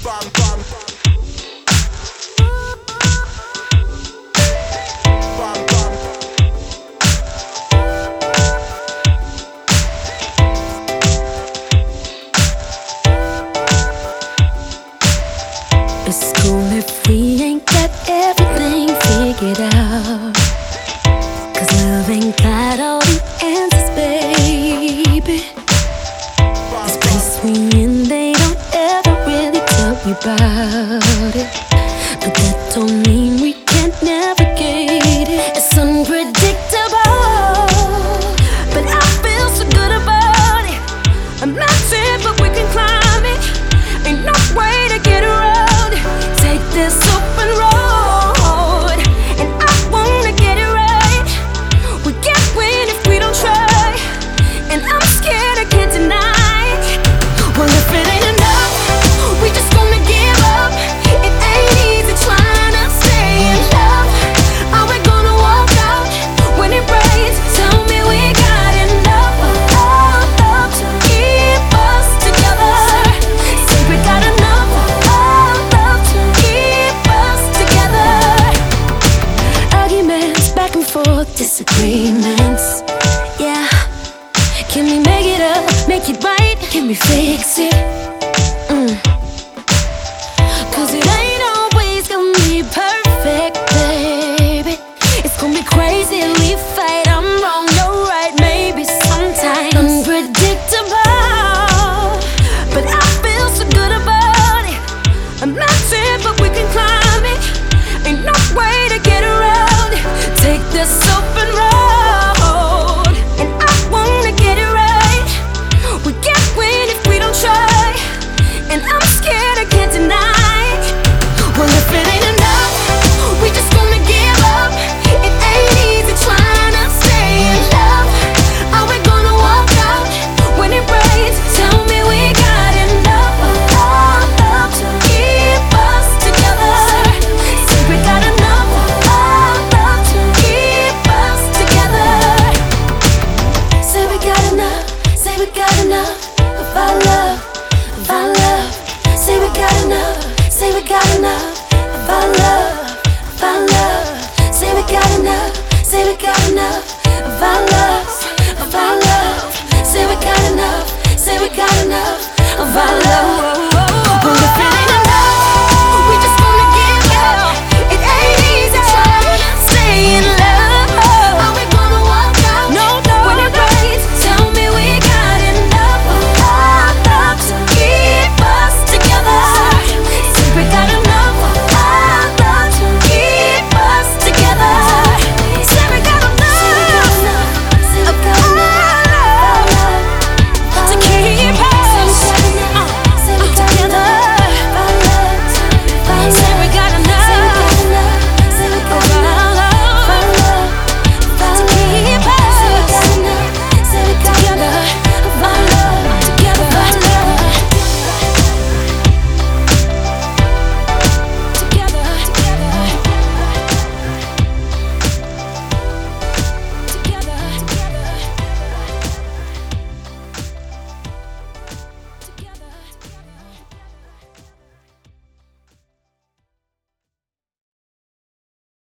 bam, bam. Bam, bam. It's cool if we ain't got everything figured out, 'cause love ain't got all the answers, baby. This place we in, they don't ever really tell you about it, but that don't mean we can't navigate it. It's unpredictable, but I feel so good about it. A mountain, but we can climb it. Ain't no way to get around it. Take this open road, and I wanna get it right. We can't win if we don't try, and I'm scared I can't deny it. Well, if it ain't enough, we just gonna give up. It ain't easy trying to stay in love. Are we gonna walk out when it rains? Tell me we got enough of love to keep us together. Say we got enough of love to keep us together. Arguments, back and forth, disagreements, yeah. Can we make it up, make it right? Can we fix it? 'Cause it ain't always gonna be perfect, baby. It's gonna be crazy, we fight, I'm wrong, you're right, maybe sometimes. Unpredictable, but I feel so good about it. A mountain, but we can climb it. Ain't no way to get around it. Take this open road, and I wanna get it right. We can't win if we don't try, and I'm scared I can't deny it. Well, if it ain't enough, we just gonna give up. It ain't easy trying to stay in love. Are we gonna walk out when it rains? Tell me we got enough of love to keep us together. Say we got enough of love to keep us together. Say we got enough, say we got enough of our love, of our love. Say we got enough, say we got enough of our love, of our love. Say we got enough, say we got enough of our love, of our love. Say we got enough, say we got enough of our love.